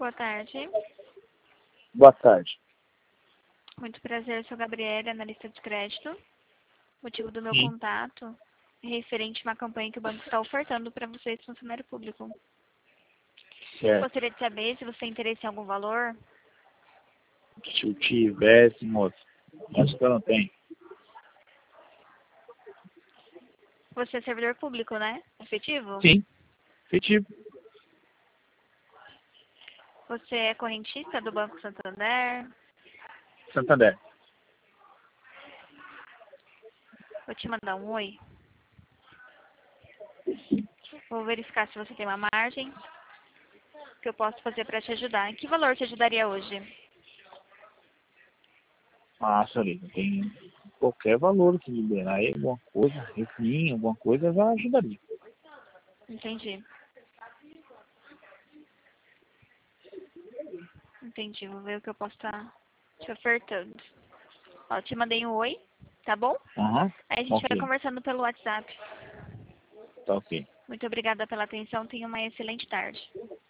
boa tarde. Boa tarde. Muito prazer, eu sou a Gabriela, analista de crédito. O motivo do meu Sim. contato é referente a uma campanha que o banco está ofertando para vocês, funcionário público. Certo. Gostaria de saber se você tem interesse em algum valor. Se eu tivesse, moço. Acho que eu não tenho. Você é servidor público, né? Efetivo? Sim. Efetivo. Você é correntista do Banco Santander? Santander. Vou te mandar um oi. Vou verificar se você tem uma margem que eu posso fazer para te ajudar. Em que valor te ajudaria hoje? Ah, Solita, tem qualquer valor que liberar aí, alguma coisa, refim, alguma coisa já ajudaria. Entendi. Entendi. Vou ver o que eu posso estar te ofertando. Ó, te mandei um oi, tá bom? Aham. Aí a gente vai Ok. conversando pelo WhatsApp. Tá ok. Muito obrigada pela atenção. Tenha uma excelente tarde.